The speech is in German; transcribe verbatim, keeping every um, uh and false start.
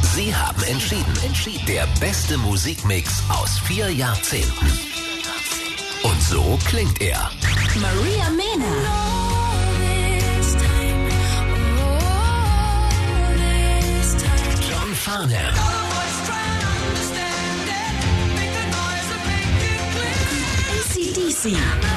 Sie haben entschieden. Entschieden. Der beste Musikmix aus vier Jahrzehnten. Und so klingt er. Maria Mena. John Farnham. A C D C.